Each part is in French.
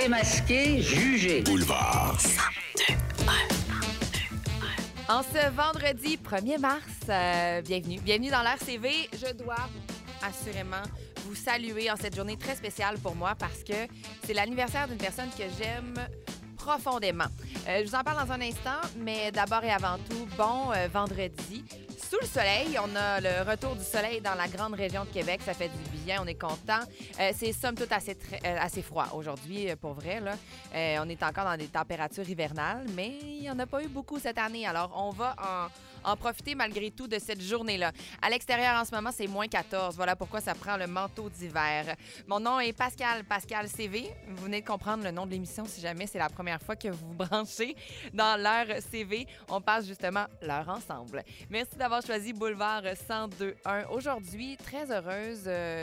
Démasqué, jugé. Boulevard. En ce vendredi 1er mars, bienvenue dans l'RCV. Je dois assurément vous saluer en cette journée très spéciale pour moi parce que c'est l'anniversaire d'une personne que j'aime profondément. Je vous en parle dans un instant, mais d'abord et avant tout, bon vendredi. Sous le soleil, on a le retour du soleil dans la grande région de Québec. Ça fait du bien, on est content. C'est somme toute assez froid aujourd'hui, pour vrai. Là. On est encore dans des températures hivernales, mais il n'y en a pas eu beaucoup cette année. Alors, on va en profiter malgré tout de cette journée-là. À l'extérieur, en ce moment, c'est moins 14. Voilà pourquoi ça prend le manteau d'hiver. Mon nom est Pascal CV. Vous venez de comprendre le nom de l'émission si jamais c'est la première fois que vous vous branchez dans l'heure CV. On passe justement l'heure ensemble. Merci d'avoir choisi Boulevard 102.1. Aujourd'hui, très heureuse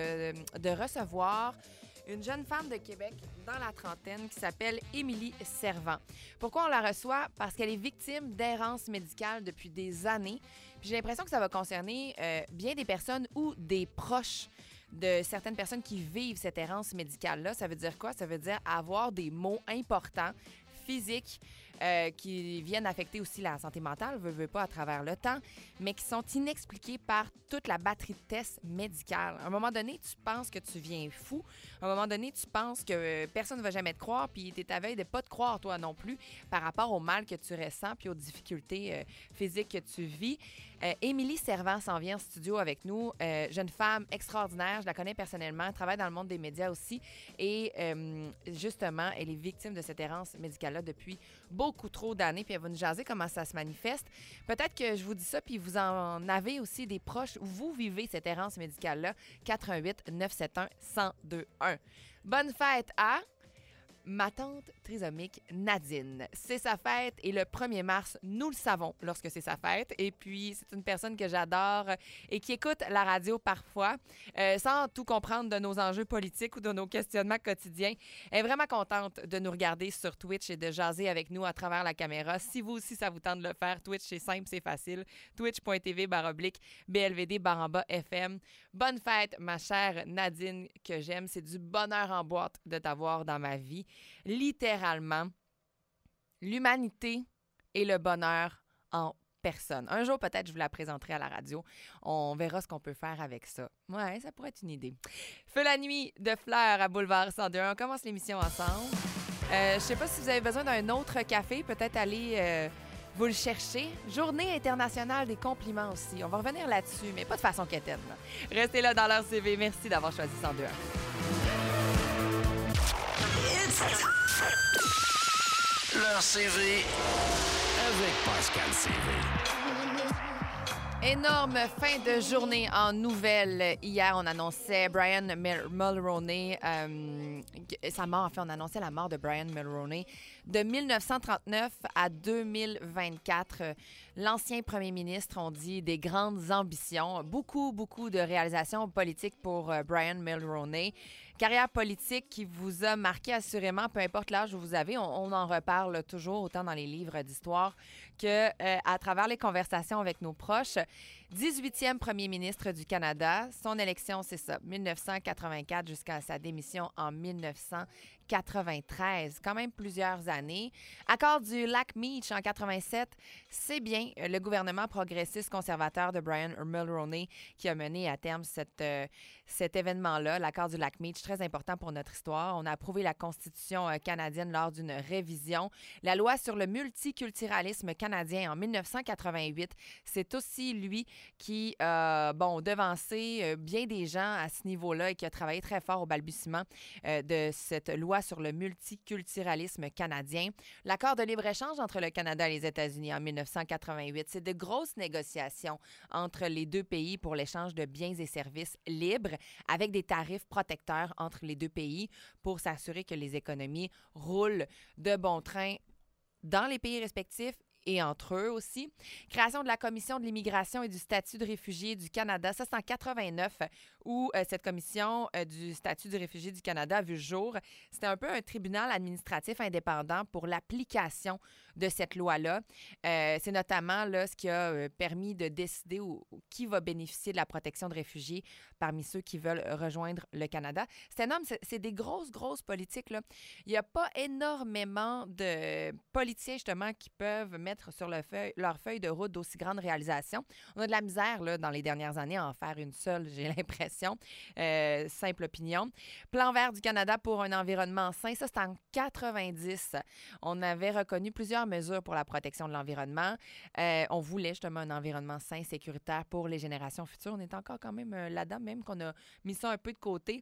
de recevoir une jeune femme de Québec dans la trentaine qui s'appelle Émilie Servant. Pourquoi on la reçoit? Parce qu'elle est victime d'errance médicale depuis des années. Puis j'ai l'impression que ça va concerner bien des personnes ou des proches de certaines personnes qui vivent cette errance médicale-là. Ça veut dire quoi? Ça veut dire avoir des maux importants, physiques, qui viennent affecter aussi la santé mentale, veut pas, à travers le temps, mais qui sont inexpliqués par toute la batterie de tests médicales. À un moment donné, tu penses que tu viens fou. À un moment donné, tu penses que personne ne va jamais te croire, puis tu es à veille de pas te croire, toi non plus, par rapport au mal que tu ressens puis aux difficultés physiques que tu vis. Émilie Servant s'en vient en studio avec nous. Jeune femme extraordinaire, je la connais personnellement, elle travaille dans le monde des médias aussi. Et justement, elle est victime de cette errance médicale-là depuis beaucoup trop d'années. Puis elle va nous jaser comment ça se manifeste. Peut-être que je vous dis ça, puis vous en avez aussi des proches où vous vivez cette errance médicale-là. 88 971 1021. Bonne fête à ma tante trisomique Nadine. C'est sa fête et le 1er mars, nous le savons lorsque c'est sa fête. Et puis, c'est une personne que j'adore et qui écoute la radio parfois sans tout comprendre de nos enjeux politiques ou de nos questionnements quotidiens. Elle est vraiment contente de nous regarder sur Twitch et de jaser avec nous à travers la caméra. Si vous aussi, ça vous tente de le faire, Twitch, c'est simple, c'est facile. Twitch.tv/BLVD/FM. Bonne fête, ma chère Nadine, que j'aime. C'est du bonheur en boîte de t'avoir dans ma vie. Littéralement, l'humanité et le bonheur en personne. Un jour, peut-être, je vous la présenterai à la radio. On verra ce qu'on peut faire avec ça. Ouais, ça pourrait être une idée. Feu la nuit de Fleurs à Boulevard 102. On commence l'émission ensemble. Je sais pas si vous avez besoin d'un autre café. Peut-être aller vous le chercher. Journée internationale des compliments aussi. On va revenir là-dessus, mais pas de façon quétaine. Restez là dans leur CV. Merci d'avoir choisi 102.1. Leur CV avec Pascal CV. Énorme fin de journée en nouvelles. Hier, on annonçait Brian Mulroney, sa mort. En fait, on annonçait la mort de Brian Mulroney. De 1939 à 2024, l'ancien premier ministre, on dit, des grandes ambitions. Beaucoup de réalisations politiques pour Brian Mulroney. Carrière politique qui vous a marqué assurément, peu importe l'âge où vous avez. On en reparle toujours, autant dans les livres d'histoire que à travers les conversations avec nos proches. 18e premier ministre du Canada. Son élection, c'est ça, 1984 jusqu'à sa démission en 1993. Quand même plusieurs années. Accord du lac Meach en 87, c'est bien le gouvernement progressiste conservateur de Brian Mulroney qui a mené à terme cet événement-là, l'accord du lac Meach, très important pour notre histoire. On a approuvé la Constitution canadienne lors d'une révision. La loi sur le multiculturalisme canadien en 1988, c'est aussi lui qui a devancé bien des gens à ce niveau-là et qui a travaillé très fort au balbutiement de cette loi sur le multiculturalisme canadien. L'accord de libre-échange entre le Canada et les États-Unis en 1988, c'est de grosses négociations entre les deux pays pour l'échange de biens et services libres avec des tarifs protecteurs entre les deux pays pour s'assurer que les économies roulent de bon train dans les pays respectifs et entre eux aussi. Création de la Commission de l'immigration et du statut de réfugié du Canada. Ça, c'est en 89 où cette commission du statut du réfugié du Canada a vu le jour. C'était un peu un tribunal administratif indépendant pour l'application de cette loi-là. C'est notamment là, ce qui a permis de décider qui va bénéficier de la protection de réfugiés parmi ceux qui veulent rejoindre le Canada. C'est énorme, c'est des grosses politiques, là. Il n'y a pas énormément de politiciens, justement, qui peuvent mettre sur leur feuille de route d'aussi grandes réalisations. On a de la misère, là, dans les dernières années, à en faire une seule, j'ai l'impression. Simple opinion. Plan vert du Canada pour un environnement sain, ça, c'est en 90. On avait reconnu plusieurs mesures pour la protection de l'environnement. On voulait, justement, un environnement sain, sécuritaire pour les générations futures. On est encore quand même là-dedans, même qu'on a mis ça un peu de côté.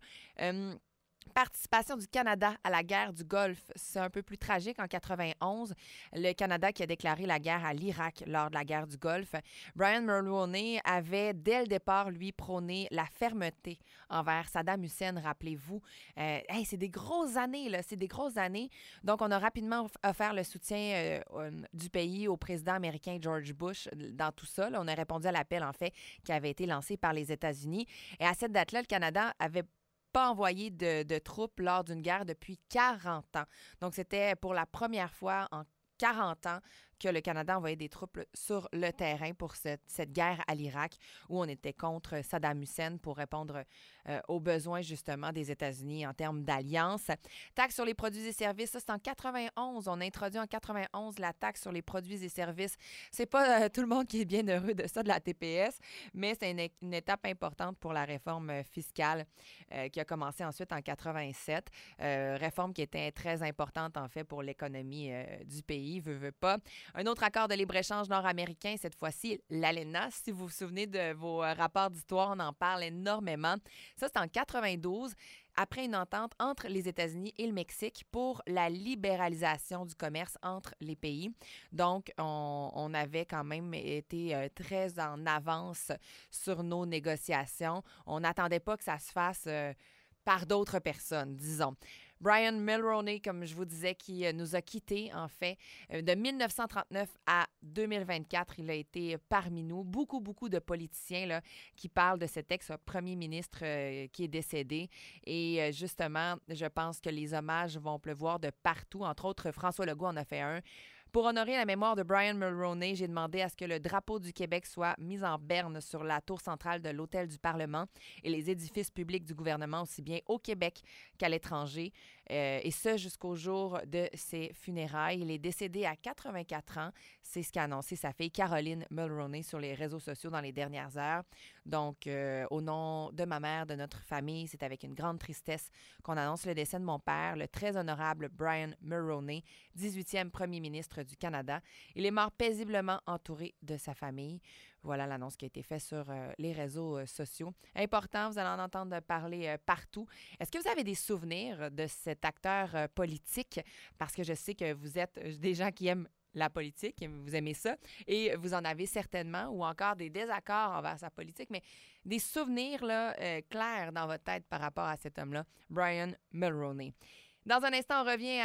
Participation du Canada à la guerre du Golfe, c'est un peu plus tragique. En 91, le Canada qui a déclaré la guerre à l'Irak lors de la guerre du Golfe. Brian Mulroney avait, dès le départ, lui, prôné la fermeté envers Saddam Hussein, rappelez-vous. C'est des grosses années, là, c'est des grosses années. Donc, on a rapidement offert le soutien du pays au président américain George Bush dans tout ça. Là, on a répondu à l'appel, en fait, qui avait été lancé par les États-Unis. Et à cette date-là, le Canada avait pas envoyé de troupes lors d'une guerre depuis 40 ans. Donc, c'était pour la première fois en 40 ans que le Canada envoyait des troupes sur le terrain pour cette guerre à l'Irak où on était contre Saddam Hussein pour répondre aux besoins justement des États-Unis en termes d'alliance. Taxe sur les produits et services, ça c'est en 91. On a introduit en 91 la taxe sur les produits et services. C'est pas tout le monde qui est bien heureux de ça, de la TPS, mais c'est une étape importante pour la réforme fiscale qui a commencé ensuite en 87. Réforme qui était très importante en fait pour l'économie du pays, veut pas. Un autre accord de libre-échange nord-américain, cette fois-ci, l'ALENA. Si vous vous souvenez de vos rapports d'histoire, on en parle énormément. Ça, c'est en 92, après une entente entre les États-Unis et le Mexique pour la libéralisation du commerce entre les pays. Donc, on avait quand même été très en avance sur nos négociations. On n'attendait pas que ça se fasse par d'autres personnes, disons. Brian Mulroney, comme je vous disais, qui nous a quittés, en fait, de 1939 à 2024. Il a été parmi nous. Beaucoup de politiciens là, qui parlent de cet ex-premier ministre qui est décédé. Et justement, je pense que les hommages vont pleuvoir de partout. Entre autres, François Legault en a fait un. Pour honorer la mémoire de Brian Mulroney, j'ai demandé à ce que le drapeau du Québec soit mis en berne sur la tour centrale de l'Hôtel du Parlement et les édifices publics du gouvernement, aussi bien au Québec qu'à l'étranger. Et ce, jusqu'au jour de ses funérailles. Il est décédé à 84 ans. C'est ce qu'a annoncé sa fille Caroline Mulroney sur les réseaux sociaux dans les dernières heures. Donc, au nom de ma mère, de notre famille, c'est avec une grande tristesse qu'on annonce le décès de mon père, le très honorable Brian Mulroney, 18e premier ministre du Canada. Il est mort paisiblement entouré de sa famille. Voilà l'annonce qui a été faite sur les réseaux sociaux. Important, vous allez en entendre parler partout. Est-ce que vous avez des souvenirs de cet acteur politique? Parce que je sais que vous êtes des gens qui aiment la politique, vous aimez ça, et vous en avez certainement, ou encore des désaccords envers sa politique, mais des souvenirs là, clairs dans votre tête par rapport à cet homme-là, Brian Mulroney. Dans un instant, on revient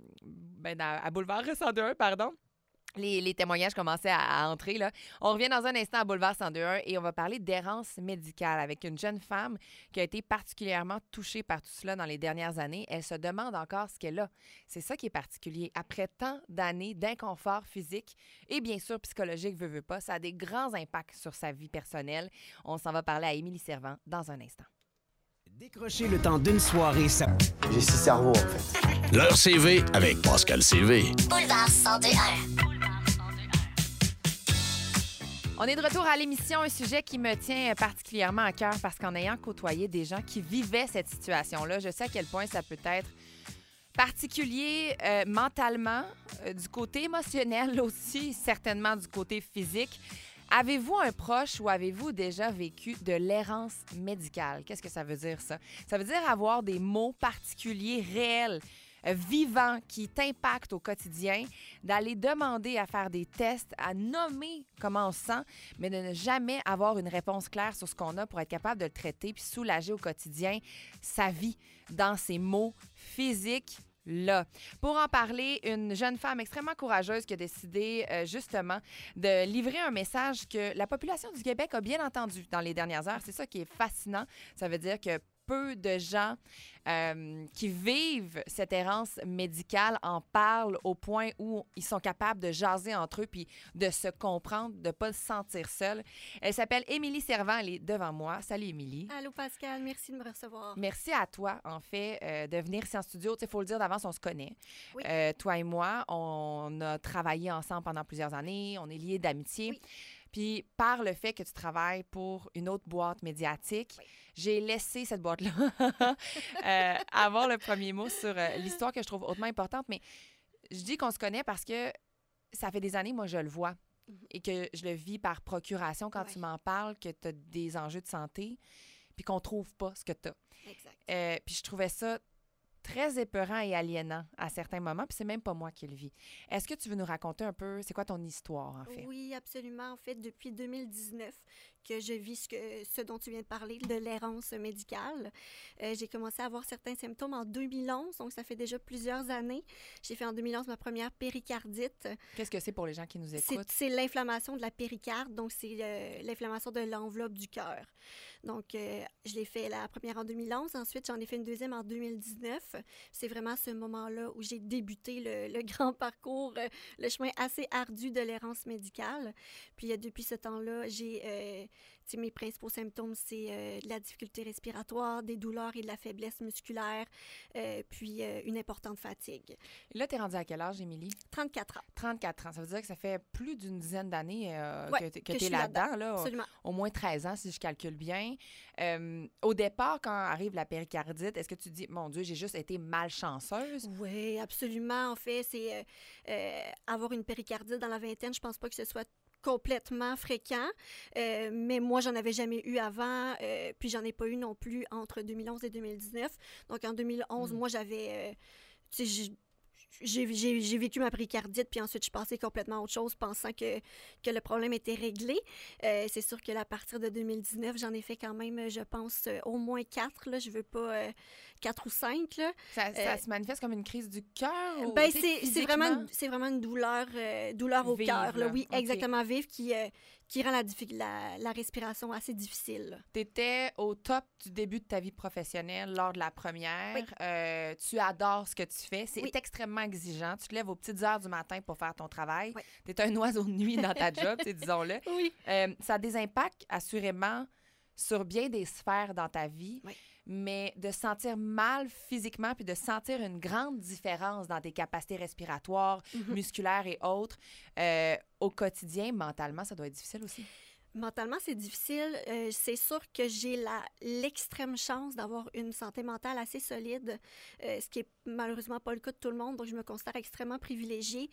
à Boulevard 102.1, pardon. Les témoignages commençaient à entrer, là. On revient dans un instant à Boulevard 102.1 et on va parler d'errance médicale avec une jeune femme qui a été particulièrement touchée par tout cela dans les dernières années. Elle se demande encore ce qu'elle a. C'est ça qui est particulier. Après tant d'années d'inconfort physique et bien sûr psychologique, veut pas, ça a des grands impacts sur sa vie personnelle. On s'en va parler à Émilie Servant dans un instant. Décrocher le temps d'une soirée, ça... J'ai 6 cerveaux, en fait. L'heure CV avec Pascal CV. Boulevard 102.1. On est de retour à l'émission, un sujet qui me tient particulièrement à cœur parce qu'en ayant côtoyé des gens qui vivaient cette situation-là, je sais à quel point ça peut être particulier mentalement, du côté émotionnel aussi, certainement du côté physique. Avez-vous un proche ou avez-vous déjà vécu de l'errance médicale? Qu'est-ce que ça veut dire, ça? Ça veut dire avoir des maux particuliers réels, vivants, qui t'impactent au quotidien, d'aller demander à faire des tests, à nommer comment on se sent, mais de ne jamais avoir une réponse claire sur ce qu'on a pour être capable de le traiter puis soulager au quotidien sa vie dans ses maux physiques là. Pour en parler, une jeune femme extrêmement courageuse qui a décidé justement de livrer un message que la population du Québec a bien entendu dans les dernières heures. C'est ça qui est fascinant. Ça veut dire que peu de gens qui vivent cette errance médicale en parlent au point où ils sont capables de jaser entre eux puis de se comprendre, de ne pas se sentir seuls. Elle s'appelle Émilie Servant, elle est devant moi. Salut Émilie. Allô Pascal, merci de me recevoir. Merci à toi, en fait, de venir ici en studio. Il faut le dire d'avance, on se connaît. Oui. Toi et moi, on a travaillé ensemble pendant plusieurs années. On est liés d'amitié. Oui. Puis, par le fait que tu travailles pour une autre boîte médiatique, oui. j'ai laissé cette boîte-là avoir le premier mot sur l'histoire que je trouve hautement importante. Mais je dis qu'on se connaît parce que ça fait des années, moi, je le vois. Et que je le vis par procuration quand tu m'en parles, que tu as des enjeux de santé, puis qu'on trouve pas ce que tu as. Exact. Puis je trouvais ça très épeurant et aliénant à certains moments, puis c'est même pas moi qui le vis. Est-ce que tu veux nous raconter un peu, c'est quoi ton histoire, en fait? Oui, absolument. En fait, depuis 2019 que je vis ce dont tu viens de parler, de l'errance médicale. J'ai commencé à avoir certains symptômes en 2011, donc ça fait déjà plusieurs années. J'ai fait en 2011 ma première péricardite. Qu'est-ce que c'est pour les gens qui nous écoutent? C'est l'inflammation de la péricarde, donc c'est l'inflammation de l'enveloppe du cœur. Donc, je l'ai fait la première en 2011. Ensuite, j'en ai fait une deuxième en 2019. C'est vraiment ce moment-là où j'ai débuté le grand parcours, le chemin assez ardu de l'errance médicale. Puis, depuis ce temps-là, mes principaux symptômes, c'est de la difficulté respiratoire, des douleurs et de la faiblesse musculaire, puis une importante fatigue. Et là, tu es rendue à quel âge, Émilie? 34 ans. 34 ans. Ça veut dire que ça fait plus d'une dizaine d'années que je tu es suis là-dedans. Là. Absolument. Au moins 13 ans, si je calcule bien. Au départ, quand arrive la péricardite, est-ce que tu dis, mon Dieu, j'ai juste été malchanceuse? Oui, absolument. En fait, c'est avoir une péricardite dans la vingtaine, je pense pas que ce soit complètement fréquent, mais moi, j'en avais jamais eu avant, puis j'en ai pas eu non plus entre 2011 et 2019. Donc, en 2011, moi, j'avais... j'ai vécu ma péricardite, puis ensuite, je suis passée complètement à autre chose, pensant que le problème était réglé. C'est sûr que à partir de 2019, j'en ai fait quand même, je pense, au moins 4. Là, je veux pas 4 ou 5. Là. Ça se manifeste comme une crise du cœur? Ben, c'est vraiment une douleur au cœur. Oui, okay. Exactement, vive, qui rend la respiration assez difficile. Tu étais au top du début de ta vie professionnelle lors de la première. Oui. Tu adores ce que tu fais. C'est extrêmement exigeant. Tu te lèves aux petites heures du matin pour faire ton travail. Oui. Tu es un oiseau de nuit dans ta job, disons-le. Oui. Ça a des impacts, assurément, sur bien des sphères dans ta vie. Oui. Mais de se sentir mal physiquement puis de sentir une grande différence dans tes capacités respiratoires, musculaires et autres, au quotidien, mentalement, ça doit être difficile aussi. Mentalement, c'est difficile. C'est sûr que j'ai l'extrême chance d'avoir une santé mentale assez solide, ce qui est malheureusement pas le cas de tout le monde, donc je me considère extrêmement privilégiée.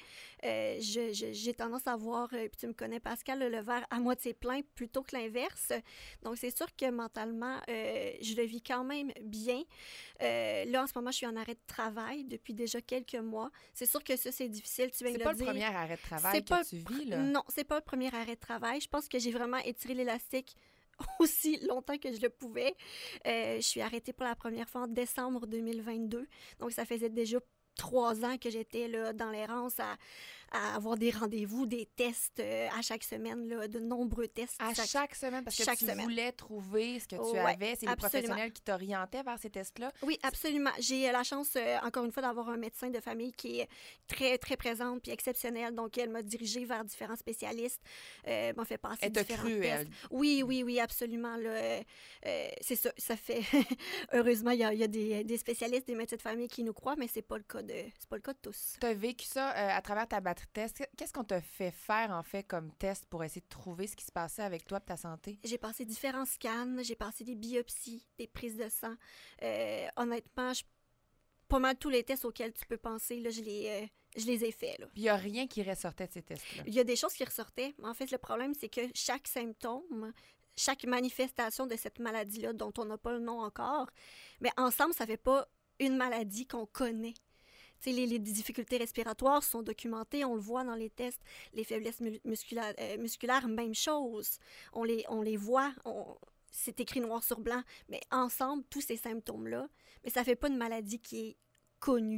J'ai tendance à voir, puis tu me connais Pascal, le verre à moitié plein plutôt que l'inverse. Donc c'est sûr que mentalement, je le vis quand même bien. Là, en ce moment, je suis en arrêt de travail depuis déjà quelques mois. C'est sûr que ça, c'est difficile, tu viens de le dire. C'est pas le premier arrêt de travail que tu vis, là? Non, c'est pas le premier arrêt de travail. Je pense que j'ai vraiment étiré l'élastique aussi longtemps que je le pouvais. Je suis arrêtée pour la première fois en décembre 2022. Donc, ça faisait déjà 3 ans que j'étais là, dans l'errance à avoir des rendez-vous, des tests à chaque semaine, là, de nombreux tests. À chaque semaine, parce que tu voulais trouver ce que tu avais. C'est les professionnels qui t'orientaient vers ces tests-là? Oui, absolument. J'ai la chance, encore une fois, d'avoir un médecin de famille qui est très, très présente puis exceptionnelle. Donc, elle m'a dirigée vers différents spécialistes, m'a fait passer différents tests. Elle? Oui, absolument. Là, c'est ça. Ça fait... Heureusement, il y a des spécialistes, des médecins de famille qui nous croient, mais c'est pas le cas de tous. Tu as vécu ça à travers ta batterie de tests. Qu'est-ce qu'on t'a fait faire, en fait, comme test pour essayer de trouver ce qui se passait avec toi et ta santé? J'ai passé différents scans, j'ai passé des biopsies, des prises de sang. Honnêtement, pas mal tous les tests auxquels tu peux penser, là, je les ai faits. Il n'y a rien qui ressortait de ces tests-là? Il y a des choses qui ressortaient. En fait, le problème, c'est que chaque symptôme, chaque manifestation de cette maladie-là, dont on n'a pas le nom encore, mais ensemble, ça ne fait pas une maladie qu'on connaît. Les difficultés respiratoires sont documentées, on le voit dans les tests. Les faiblesses musculaires, même chose. On les voit, c'est écrit noir sur blanc. Mais ensemble, tous ces symptômes-là, mais ça ne fait pas une maladie qui est connue.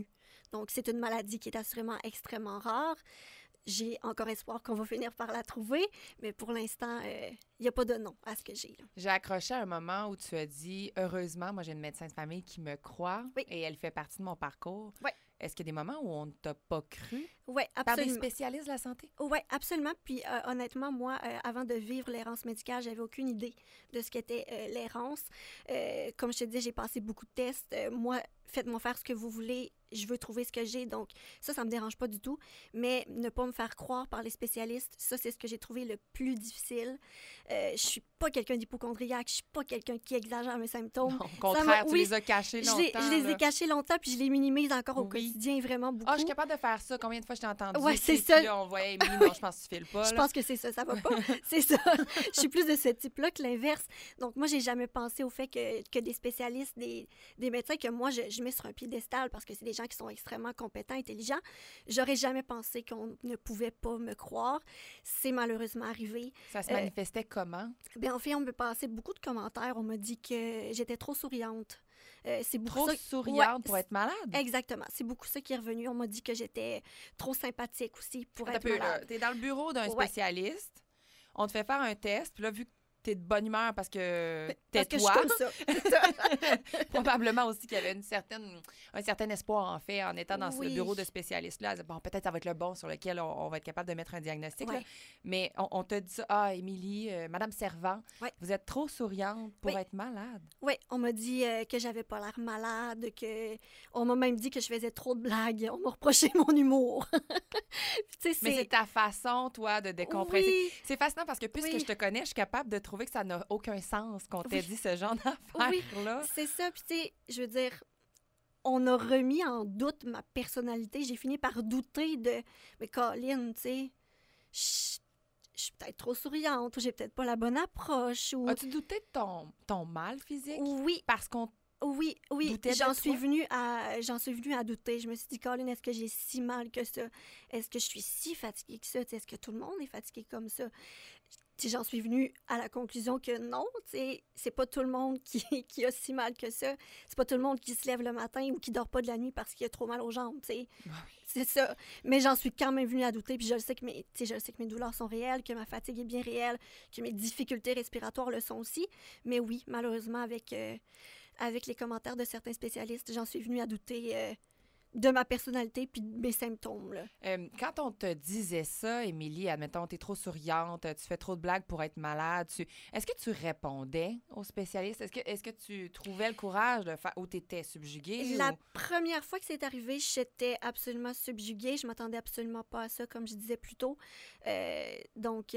Donc, c'est une maladie qui est assurément extrêmement rare. J'ai encore espoir qu'on va finir par la trouver, mais pour l'instant, il n'y a pas de nom à ce que j'ai. Là. J'ai accroché à un moment où tu as dit « Heureusement, moi, j'ai une médecin de famille qui me croit et elle fait partie de mon parcours. » Est-ce qu'il y a des moments où on ne t'a pas cru? Oui, absolument. Par des spécialistes de la santé? Oui, absolument. Puis honnêtement, moi, avant de vivre l'errance médicale, j'avais aucune idée de ce qu'était l'errance. Comme je te dis, j'ai passé beaucoup de tests. Moi, faites-moi faire ce que vous voulez. Je veux trouver ce que j'ai. Donc, ça me dérange pas du tout. Mais ne pas me faire croire par les spécialistes, ça, c'est ce que j'ai trouvé le plus difficile. Je suis pas quelqu'un d'hypocondriaque. Je suis pas quelqu'un qui exagère mes symptômes. Non, au contraire, tu les as cachés longtemps. Je les ai cachés longtemps, puis je les minimise encore au quotidien vraiment beaucoup. Ah, je suis capable de faire ça. Combien de fois je t'ai entendu? Oui, c'est ça. Là, on voyait Émilie, non, je pense que tu files pas. Je pense que c'est ça, ça va pas. C'est ça. Je suis plus de ce type-là que l'inverse. Donc, moi, j'ai jamais pensé au fait que des spécialistes, des médecins que moi, je mets sur un piédestal parce que c'est des gens qui sont extrêmement compétents, intelligents. J'aurais jamais pensé qu'on ne pouvait pas me croire. C'est malheureusement arrivé. Ça se manifestait comment? Bien, en fait, on me passait beaucoup de commentaires. On m'a dit que j'étais trop souriante. C'est beaucoup trop ça... souriante pour être malade? Exactement. C'est beaucoup ça qui est revenu. On m'a dit que j'étais trop sympathique aussi pour être malade. Tu es dans le bureau d'un spécialiste, on te fait faire un test, puis là, vu que tu es de bonne humeur parce que t'es toi. Parce que je suis comme ça. Probablement aussi qu'il y avait un certain espoir, en fait, en étant dans ce bureau de spécialiste-là. Bon, peut-être ça va être le bon sur lequel on va être capable de mettre un diagnostic. Là. Mais on te dit ça, Émilie, Madame Servant, vous êtes trop souriante pour être malade. Oui, on m'a dit que j'avais pas l'air malade, on m'a même dit que je faisais trop de blagues. On m'a reproché mon humour. Mais c'est ta façon, toi, de décompresser. Oui. C'est fascinant parce que puisque je te connais, je suis capable de trouver que ça n'a aucun sens qu'on t'ait dit ce genre d'affaires-là. C'est ça. Puis, tu sais, je veux dire, on a remis en doute ma personnalité. J'ai fini par douter de... Mais Colin, tu sais, je suis peut-être trop souriante ou j'ai peut-être pas la bonne approche. Ou... As-tu douté de ton mal physique? Oui. Parce qu'on Oui, j'en suis venue à douter. Je me suis dit, Colin, est-ce que j'ai si mal que ça? Est-ce que je suis si fatiguée que ça? Est-ce que tout le monde est fatigué comme ça? J'en suis venue à la conclusion que non, c'est pas tout le monde qui a si mal que ça. C'est pas tout le monde qui se lève le matin ou qui dort pas de la nuit parce qu'il a trop mal aux jambes, C'est ça. Mais j'en suis quand même venue à douter, puis je sais que mes douleurs sont réelles, que ma fatigue est bien réelle, que mes difficultés respiratoires le sont aussi. Mais oui, malheureusement, avec les commentaires de certains spécialistes, j'en suis venue à douter de ma personnalité puis de mes symptômes. Là. Quand on te disait ça, Émilie, admettons, t'es trop souriante, tu fais trop de blagues pour être malade, est-ce que tu répondais aux spécialistes? Est-ce que tu trouvais le courage de faire ou t'étais subjuguée? La première fois que c'est arrivé, j'étais absolument subjuguée. Je m'attendais absolument pas à ça, comme je disais plus tôt. Donc,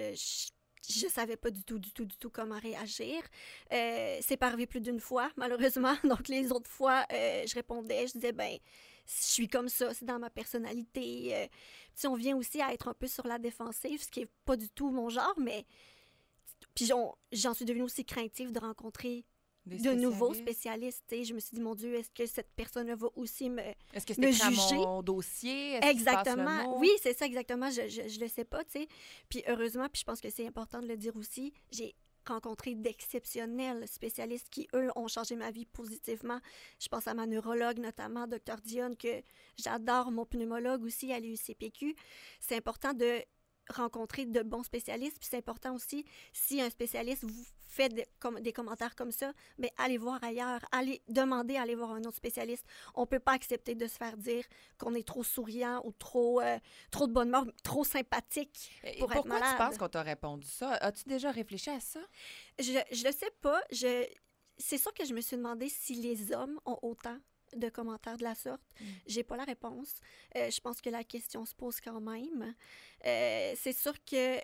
je savais pas du tout comment réagir. C'est pas arrivé plus d'une fois, malheureusement. Donc, les autres fois, je répondais, je disais, je suis comme ça, c'est dans ma personnalité. Puis on vient aussi à être un peu sur la défensive, ce qui est pas du tout mon genre, mais... Puis j'en suis devenue aussi craintive de rencontrer de nouveaux spécialistes. Je me suis dit, mon Dieu, est-ce que cette personne va aussi me juger? Est-ce que c'était à mon dossier? Exactement. Oui, c'est ça, exactement. Je le sais pas, tu sais. Puis heureusement, puis je pense que c'est important de le dire aussi, j'ai rencontré d'exceptionnels spécialistes qui, eux, ont changé ma vie positivement. Je pense à ma neurologue, notamment, Dr. Dionne, que j'adore, mon pneumologue aussi à l'UCPQ. C'est important de rencontrer de bons spécialistes. Puis c'est important aussi, si un spécialiste vous fait des commentaires comme ça, mais allez voir ailleurs, allez demander à aller voir un autre spécialiste. On ne peut pas accepter de se faire dire qu'on est trop souriant ou trop de bonne humeur, trop sympathique pour être malade. Pourquoi tu penses qu'on t'a répondu ça? As-tu déjà réfléchi à ça? Je le sais pas. C'est sûr que je me suis demandé si les hommes ont autant de commentaires de la sorte. J'ai pas la réponse. Je pense que la question se pose quand même. C'est sûr que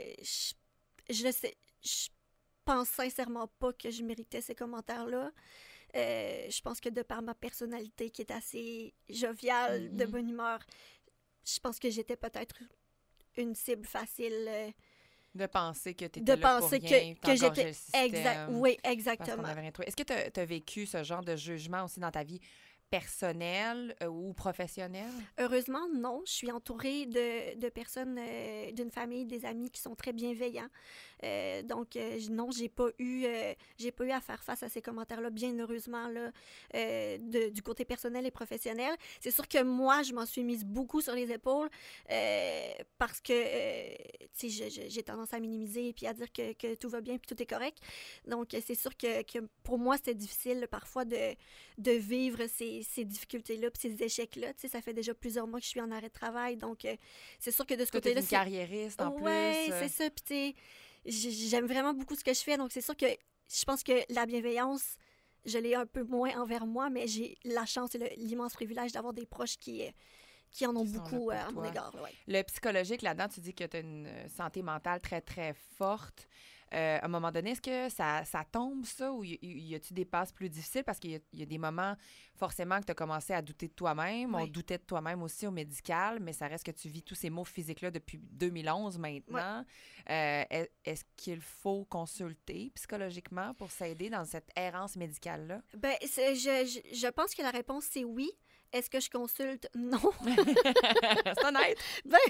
je pense sincèrement pas que je méritais ces commentaires-là. Je pense que de par ma personnalité qui est assez joviale, de bonne humeur, je pense que j'étais peut-être une cible facile. De penser que tu étais là pour rien, que j'étais le système. Oui, exactement. Est-ce que tu as vécu ce genre de jugement aussi dans ta vie personnel ou professionnel? Heureusement, non. Je suis entourée de personnes, d'une famille, des amis qui sont très bienveillants. Donc, non, j'ai pas eu à faire face à ces commentaires-là, bien heureusement, là, du côté personnel et professionnel. C'est sûr que moi, je m'en suis mise beaucoup sur les épaules parce que, tu sais, j'ai tendance à minimiser et puis à dire que tout va bien puis tout est correct. Donc, c'est sûr que pour moi, c'était difficile parfois de vivre ces difficultés-là puis ces échecs-là. Tu sais, ça fait déjà plusieurs mois que je suis en arrêt de travail. Donc, c'est sûr que de ce Toi, côté-là... t'es une carriériste en plus. Oui, c'est ça. Puis, tu sais, j'aime vraiment beaucoup ce que je fais. Donc, c'est sûr que je pense que la bienveillance, je l'ai un peu moins envers moi, mais j'ai la chance et l'immense privilège d'avoir des proches qui en ont beaucoup à mon égard. Là, ouais. Le psychologique, là-dedans, tu dis que tu as une santé mentale très, très forte. À un moment donné, est-ce que ça tombe, ça, ou y a-tu des passes plus difficiles? Parce qu'il y a des moments, forcément, que tu as commencé à douter de toi-même. Oui. On doutait de toi-même aussi au médical, mais ça reste que tu vis tous ces maux physiques-là depuis 2011 maintenant. Oui. Est-ce qu'il faut consulter psychologiquement pour s'aider dans cette errance médicale-là? Bien, je pense que la réponse, c'est oui. Est-ce que je consulte? Non. C'est honnête. Ben,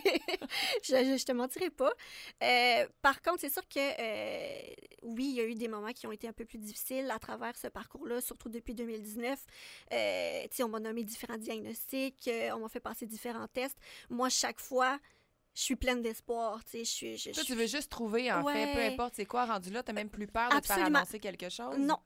je te mentirai pas. Par contre, c'est sûr que oui, il y a eu des moments qui ont été un peu plus difficiles à travers ce parcours-là, surtout depuis 2019. Tu sais, on m'a nommé différents diagnostics, on m'a fait passer différents tests. Moi, chaque fois, je suis pleine d'espoir. Tu sais, Toi, tu veux juste trouver, en fait, peu importe c'est quoi, rendu là, tu n'as même plus peur de te faire annoncer quelque chose? Non,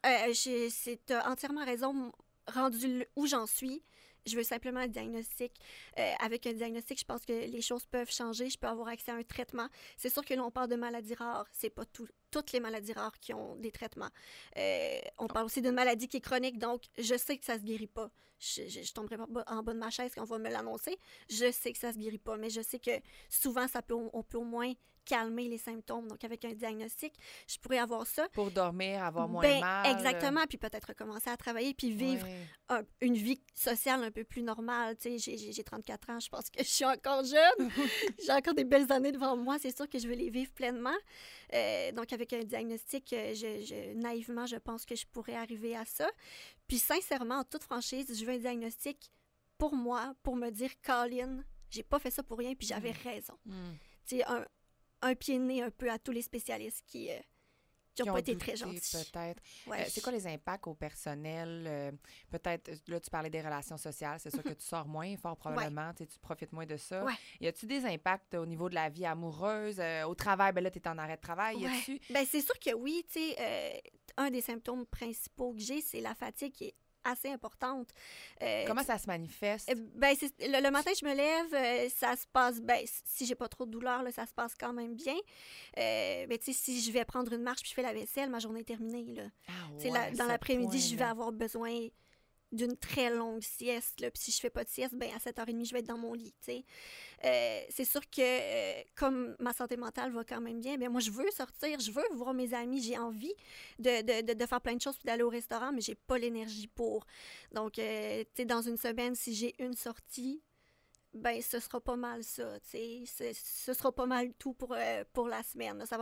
tu as entièrement raison. Rendu où j'en suis, je veux simplement un diagnostic. Avec un diagnostic, je pense que les choses peuvent changer. Je peux avoir accès à un traitement. C'est sûr que là, on parle de maladies rares. C'est pas toutes les maladies rares qui ont des traitements. On parle aussi d'une maladie qui est chronique, donc je sais que ça se guérit pas. Je tomberai pas en bas de ma chaise quand on va me l'annoncer. Je sais que ça se guérit pas, mais je sais que souvent, on peut au moins calmer les symptômes. Donc, avec un diagnostic, je pourrais avoir ça. Pour dormir, avoir moins mal. Exactement. Puis peut-être recommencer à travailler puis vivre une vie sociale un peu plus normale. Tu sais, j'ai 34 ans. Je pense que je suis encore jeune. J'ai encore des belles années devant moi. C'est sûr que je veux les vivre pleinement. Donc, avec un diagnostic, naïvement, je pense que je pourrais arriver à ça. Puis, sincèrement, en toute franchise, je veux un diagnostic pour moi, pour me dire, Colin, j'ai pas fait ça pour rien, puis j'avais raison. Tu sais, un pied de nez un peu à tous les spécialistes qui n'ont pas été très gentils. Peut-être. Ouais. C'est quoi les impacts au personnel? Peut-être, là, tu parlais des relations sociales. C'est sûr que tu sors moins, fort probablement. Tu profites moins de ça. Ouais. Y a-tu des impacts au niveau de la vie amoureuse? Au travail, ben là, tu es en arrêt de travail. Y a-tu? Ben, c'est sûr que oui. Tu sais, un des symptômes principaux que j'ai, c'est la fatigue qui est assez importante. Comment ça se manifeste? Ben, le matin, je me lève, ça se passe, ben, si j'ai pas trop de douleur, là, ça se passe quand même bien. Ben, tu sais, si je vais prendre une marche puis je fais la vaisselle, ma journée est terminée, là. Dans l'après-midi, je vais avoir besoin d'une très longue sieste, là. Puis si je fais pas de sieste, ben à 7h30, je vais être dans mon lit, tu sais. C'est sûr que comme ma santé mentale va quand même bien, ben moi, je veux sortir, je veux voir mes amis, j'ai envie de faire plein de choses puis d'aller au restaurant, mais j'ai pas l'énergie pour. Donc, tu sais, dans une semaine, si j'ai une sortie, ben ce sera pas mal ça, tu sais. Ce sera pas mal tout pour la semaine, là.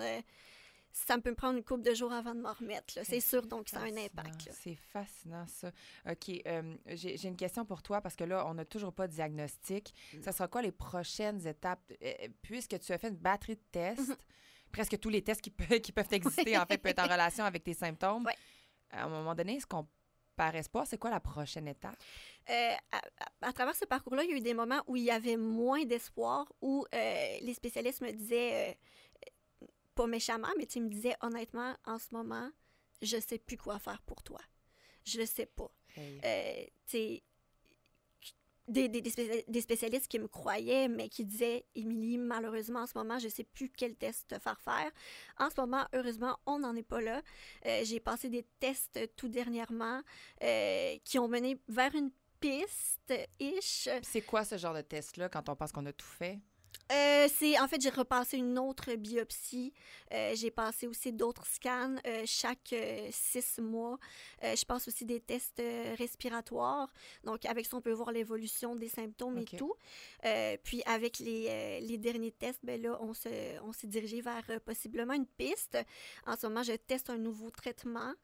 Ça peut me prendre une couple de jours avant de m'en remettre. Là. C'est sûr, donc ça a un impact. Là. C'est fascinant, ça. OK, j'ai une question pour toi, parce que là, on n'a toujours pas de diagnostic. Ça sera quoi les prochaines étapes? Puisque tu as fait une batterie de tests, presque tous les tests qui peuvent exister, en fait, peuvent être en relation avec tes symptômes. Ouais. À un moment donné, est-ce qu'on par espoir, c'est quoi la prochaine étape? À travers ce parcours-là, il y a eu des moments où il y avait moins d'espoir, où les spécialistes me disaient... pas méchamment, mais tu me disais, honnêtement, en ce moment, je sais plus quoi faire pour toi. Je le sais pas. Hey. Tu sais, des spécialistes qui me croyaient, mais qui disaient, Émilie, malheureusement, en ce moment, je sais plus quel test te faire faire. En ce moment, heureusement, on n'en est pas là. J'ai passé des tests tout dernièrement qui ont mené vers une piste-ish. C'est quoi ce genre de test-là, quand on pense qu'on a tout fait? En fait, j'ai repassé une autre biopsie. J'ai passé aussi d'autres scans chaque 6 mois. Je passe aussi des tests respiratoires. Donc, avec ça, on peut voir l'évolution des symptômes et tout. Puis, avec les derniers tests, ben là, on s'est dirigé vers possiblement une piste. En ce moment, je teste un nouveau traitement.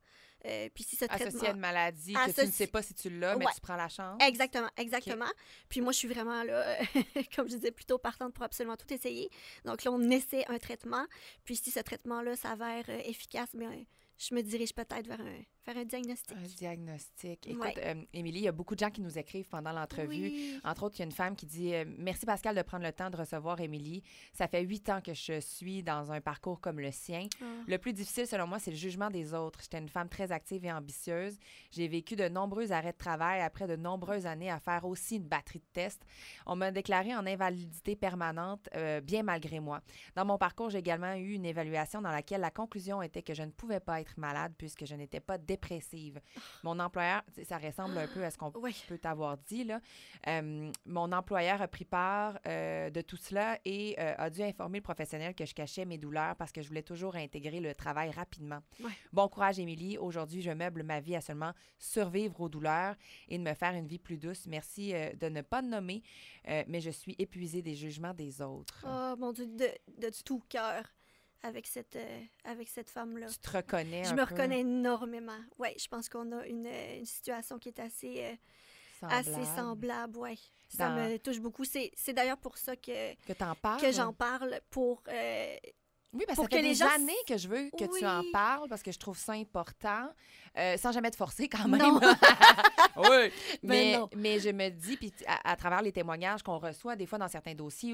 Puis si ce Associé à traitement... une maladie que tu ne sais pas si tu l'as, mais Ouais. tu prends la chance. Exactement. Puis moi, je suis vraiment là, comme je disais plus tôt, partante pour absolument tout essayer. Donc là, on essaie un traitement. Puis si ce traitement-là s'avère efficace, bien, je me dirige peut-être vers un diagnostic. Un diagnostic. Écoute, Ouais. Émilie, il y a beaucoup de gens qui nous écrivent pendant l'entrevue. Oui. Entre autres, il y a une femme qui dit Merci Pascal de prendre le temps de recevoir Émilie. Ça fait 8 ans que je suis dans un parcours comme le sien. Ah. Le plus difficile, selon moi, c'est le jugement des autres. J'étais une femme très active et ambitieuse. J'ai vécu de nombreux arrêts de travail après de nombreuses années à faire aussi une batterie de tests. On m'a déclaré en invalidité permanente, bien malgré moi. Dans mon parcours, j'ai également eu une évaluation dans laquelle la conclusion était que je ne pouvais pas être malade puisque je n'étais pas dépressive. Mon employeur, ça ressemble un peu à ce qu'on Oui. peut t'avoir dit, là. Mon employeur a pris part de tout cela et a dû informer le professionnel que je cachais mes douleurs parce que je voulais toujours intégrer le travail rapidement. Ouais. Bon courage, Émilie. Aujourd'hui, je meuble ma vie à seulement survivre aux douleurs et de me faire une vie plus douce. Merci de ne pas me nommer, mais je suis épuisée des jugements des autres. Oh mon Dieu, de tout cœur avec cette femme-là. Tu te reconnais Je un me peu reconnais énormément. Oui, je pense qu'on a une situation qui est assez semblable. Ouais. Ça Dans- me touche beaucoup. C'est d'ailleurs pour ça que t'en parles? j'en parle pour... Oui, parce pour que ça fait que les des gens années que je veux que Oui. tu en parles parce que je trouve ça important, sans jamais te forcer quand même. Non. Oui, Ben non. mais je me dis, puis à travers les témoignages qu'on reçoit des fois dans certains dossiers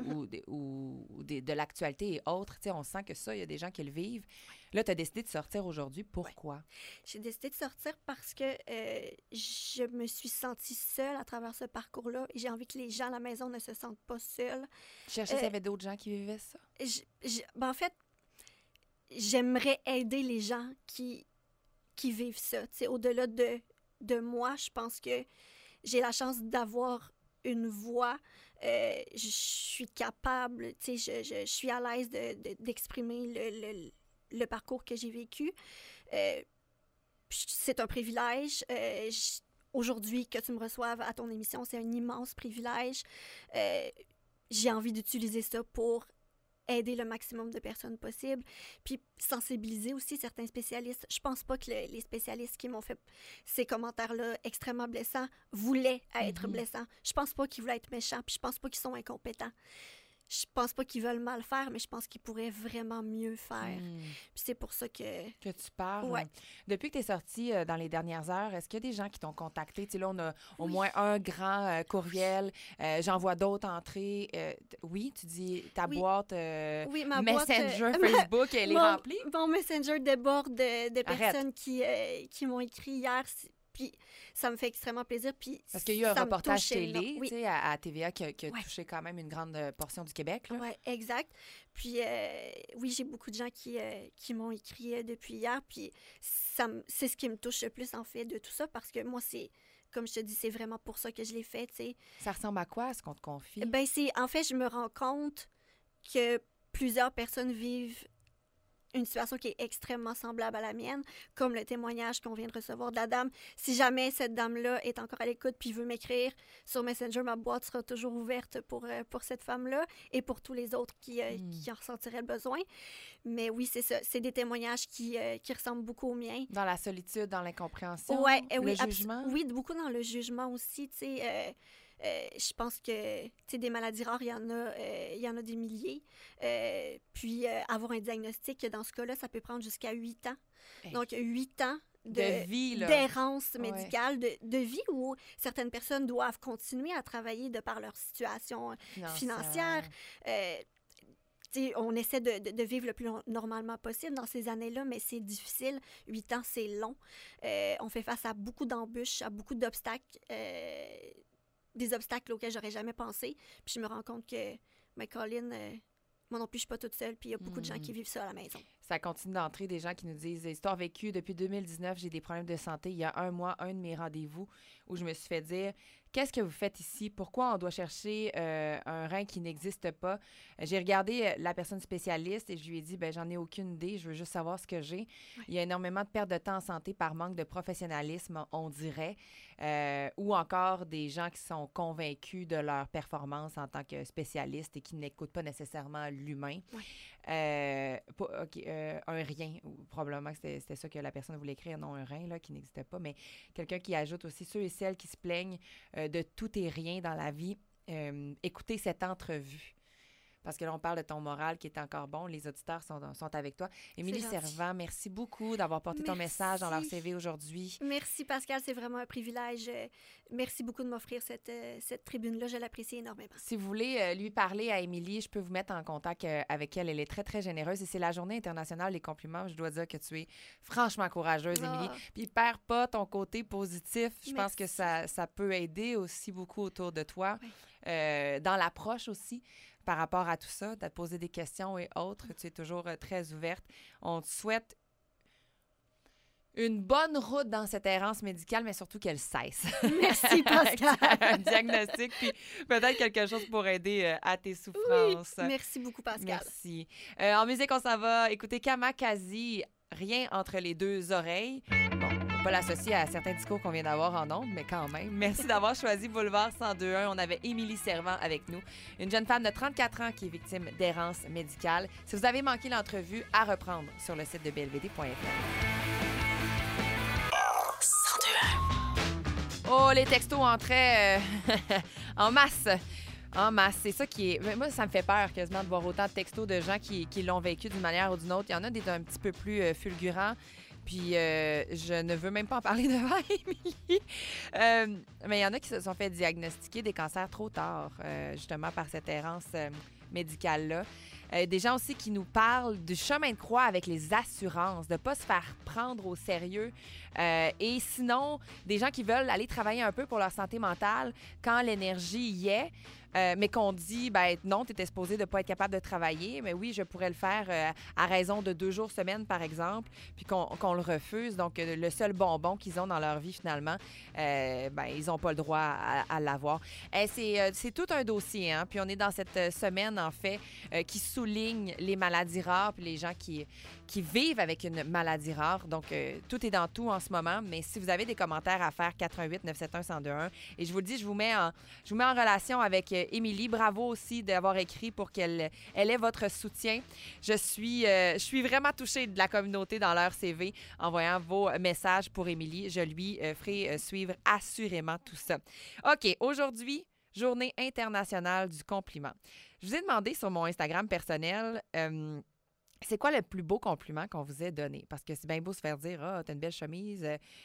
de l'actualité et autres, tu sais, on sent que ça, il y a des gens qui le vivent. Là, tu as décidé de sortir aujourd'hui. Pourquoi? J'ai décidé de sortir parce que je me suis sentie seule à travers ce parcours-là et j'ai envie que les gens à la maison ne se sentent pas seuls. Tu cherchais s'il y avait d'autres gens qui vivaient ça? En fait, j'aimerais aider les gens qui vivent ça. Tu sais, au-delà de moi, je pense que j'ai la chance d'avoir une voix. Je suis capable, tu sais, je suis à l'aise d'exprimer le parcours que j'ai vécu. C'est un privilège. Aujourd'hui, que tu me reçoives à ton émission, c'est un immense privilège. J'ai envie d'utiliser ça pour aider le maximum de personnes possible, puis sensibiliser aussi certains spécialistes. Je pense pas que les spécialistes qui m'ont fait ces commentaires-là extrêmement blessants voulaient être blessants. Je pense pas qu'ils voulaient être méchants, puis je pense pas qu'ils sont incompétents. Je pense pas qu'ils veulent mal faire, mais je pense qu'ils pourraient vraiment mieux faire. Puis c'est pour ça que tu parles. Ouais. Depuis que tu es sortie dans les dernières heures, est-ce qu'il y a des gens qui t'ont contacté? Tu sais, là, on a au moins un grand courriel. J'en vois d'autres entrer. Oui, tu dis ta Oui. boîte oui, ma Messenger, boîte, Facebook, elle est remplie? Mon Messenger déborde de Arrête. personnes qui m'ont écrit hier. Puis ça me fait extrêmement plaisir. Puis Parce qu'il y a eu un ça me reportage touche télé, énormément. tu Oui. sais, à TVA qui a Ouais. touché quand même une grande portion du Québec. Là. Oui, exact. Puis, oui, j'ai beaucoup de gens qui m'ont écrit depuis hier. Puis, c'est ce qui me touche le plus, en fait, de tout ça. Parce que moi, comme je te dis, c'est vraiment pour ça que je l'ai fait, tu sais. Ça ressemble à quoi, ce qu'on te confie? Ben, en fait, je me rends compte que plusieurs personnes vivent une situation qui est extrêmement semblable à la mienne, comme le témoignage qu'on vient de recevoir de la dame. Si jamais cette dame-là est encore à l'écoute puis veut m'écrire sur Messenger, ma boîte sera toujours ouverte pour cette femme-là et pour tous les autres qui en ressentiraient le besoin. Mais oui, c'est ça. C'est des témoignages qui ressemblent beaucoup aux miens. Dans la solitude, dans l'incompréhension, Ouais, le oui, jugement? oui, beaucoup dans le jugement aussi, tu sais. Je pense que, tu sais, des maladies rares, il y en a des milliers. Puis, avoir un diagnostic, dans ce cas-là, ça peut prendre jusqu'à 8 ans. Hey. Donc, 8 ans De vie, là. d'errance médicale, de vie où certaines personnes doivent continuer à travailler de par leur situation financière. Tu sais, on essaie de vivre le plus normalement possible dans ces années-là, mais c'est difficile. 8 ans, c'est long. On fait face à beaucoup d'embûches, à beaucoup d'obstacles. Des obstacles auxquels j'aurais jamais pensé. Puis je me rends compte que, Colin, moi non plus, je suis pas toute seule. Puis il y a beaucoup de gens qui vivent ça à la maison. Ça continue d'entrer des gens qui nous disent « Histoire vécue, depuis 2019, j'ai des problèmes de santé. Il y a un mois, un de mes rendez-vous où je me suis fait dire « Qu'est-ce que vous faites ici? Pourquoi on doit chercher un rein qui n'existe pas? » J'ai regardé la personne spécialiste et je lui ai dit « J'en ai aucune idée, je veux juste savoir ce que j'ai. » Il y a énormément de perte de temps en santé par manque de professionnalisme, on dirait. ou encore des gens qui sont convaincus de leur performance en tant que spécialistes et qui n'écoutent pas nécessairement l'humain. Oui. Un rien, ou probablement que c'était ça que la personne voulait écrire, non un rein, là, qui n'existait pas, mais quelqu'un qui ajoute aussi ceux et celles qui se plaignent de tout et rien dans la vie. Écoutez cette entrevue. Parce que là, on parle de ton moral qui est encore bon. Les auditeurs sont avec toi. Émilie Servant, merci beaucoup d'avoir porté ton message dans leur CV aujourd'hui. Merci, Pascal. C'est vraiment un privilège. Merci beaucoup de m'offrir cette tribune-là. Je l'apprécie énormément. Si vous voulez lui parler à Émilie, je peux vous mettre en contact avec elle. Elle est très, très généreuse. Et c'est la Journée internationale des compliments. Je dois dire que tu es franchement courageuse, Émilie. Puis, perds pas ton côté positif. Je pense que ça peut aider aussi beaucoup autour de toi. Oui. Dans l'approche aussi. Par rapport à tout ça, de te poser des questions et autres. Tu es toujours très ouverte. On te souhaite une bonne route dans cette errance médicale, mais surtout qu'elle cesse. Merci, Pascal. Un diagnostic, puis peut-être quelque chose pour aider à tes souffrances. Oui, merci beaucoup, Pascal. Merci. En musique, on s'en va écouter Kamakazi, Rien entre les deux oreilles. Bon, on ne va pas l'associer à certains discours qu'on vient d'avoir en ondes, mais quand même. Merci d'avoir choisi Boulevard 102.1. On avait Émilie Servant avec nous, une jeune femme de 34 ans qui est victime d'errance médicale. Si vous avez manqué l'entrevue, à reprendre sur le site de blvd.fr. Oh, les textos entraient en masse. En masse, c'est ça qui est... Moi, ça me fait peur quasiment de voir autant de textos de gens qui l'ont vécu d'une manière ou d'une autre. Il y en a des un petit peu plus fulgurants. Puis, je ne veux même pas en parler devant Émilie. Mais il y en a qui se sont fait diagnostiquer des cancers trop tard, justement, par cette errance médicale-là. Des gens aussi qui nous parlent du chemin de croix avec les assurances, de ne pas se faire prendre au sérieux. Et sinon, des gens qui veulent aller travailler un peu pour leur santé mentale quand l'énergie y est. Mais qu'on dit, ben non, tu étais supposé de ne pas être capable de travailler, mais oui, je pourrais le faire à raison de 2 jours semaine, par exemple, puis qu'on le refuse. Donc, le seul bonbon qu'ils ont dans leur vie, finalement, ben ils n'ont pas le droit à l'avoir. C'est tout un dossier, hein? Puis on est dans cette semaine, en fait, qui souligne les maladies rares, puis les gens qui vivent avec une maladie rare. Donc, tout est dans tout en ce moment, mais si vous avez des commentaires à faire, 88 971 1021. Et je vous le dis, je vous mets en relation avec Émilie. Bravo aussi d'avoir écrit pour qu'elle ait votre soutien. Je suis vraiment touchée de la communauté dans leur CV en voyant vos messages pour Émilie. Je lui ferai suivre assurément tout ça. OK, aujourd'hui, Journée internationale du compliment. Je vous ai demandé sur mon Instagram personnel... c'est quoi le plus beau compliment qu'on vous ait donné? Parce que c'est bien beau se faire dire « Ah, t'as une belle chemise,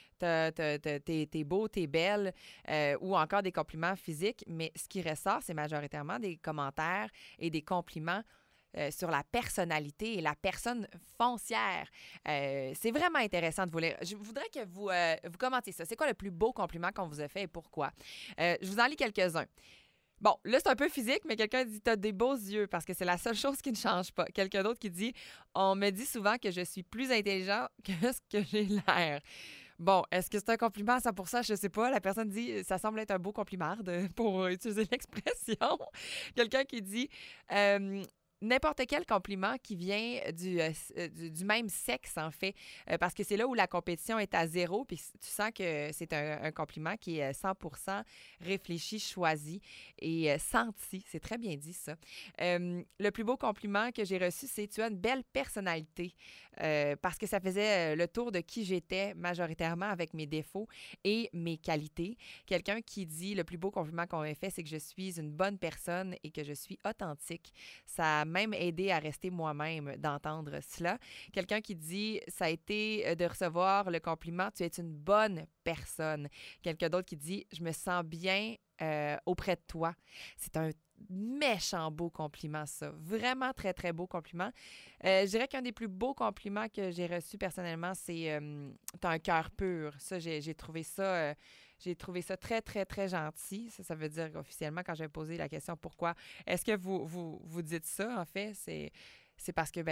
t'es beau, t'es belle ou encore des compliments physiques. Mais ce qui ressort, c'est majoritairement des commentaires et des compliments sur la personnalité et la personne foncière. C'est vraiment intéressant de vous lire. Je voudrais que vous commentiez ça. C'est quoi le plus beau compliment qu'on vous a fait et pourquoi? Je vous en lis quelques-uns. Bon, là, c'est un peu physique, mais quelqu'un dit « T'as des beaux yeux » parce que c'est la seule chose qui ne change pas. Quelqu'un d'autre qui dit « On me dit souvent que je suis plus intelligent que ce que j'ai l'air. » Bon, est-ce que c'est un compliment à 100%? Je sais pas. La personne dit « Ça semble être un beau compliment pour utiliser l'expression. » Quelqu'un qui dit n'importe quel compliment qui vient du même sexe, en fait, parce que c'est là où la compétition est à 0, puis tu sens que c'est un compliment qui est 100% réfléchi, choisi et senti. C'est très bien dit, ça. Le plus beau compliment que j'ai reçu, c'est « Tu as une belle personnalité », parce que ça faisait le tour de qui j'étais majoritairement avec mes défauts et mes qualités. Quelqu'un qui dit « Le plus beau compliment qu'on m'a fait, c'est que je suis une bonne personne et que je suis authentique. » Ça a même aidé à rester moi-même d'entendre cela. Quelqu'un qui dit « Ça a été de recevoir le compliment, tu es une bonne personne. » Quelqu'un d'autre qui dit « Je me sens bien auprès de toi. » C'est un méchant beau compliment, ça. Vraiment très, très beau compliment. Je dirais qu'un des plus beaux compliments que j'ai reçus personnellement, c'est « T'as un cœur pur. » Ça, j'ai trouvé ça... J'ai trouvé ça très, très, très gentil. Ça veut dire officiellement, quand j'ai posé la question « Pourquoi est-ce que vous dites ça? » En fait, c'est parce que, ben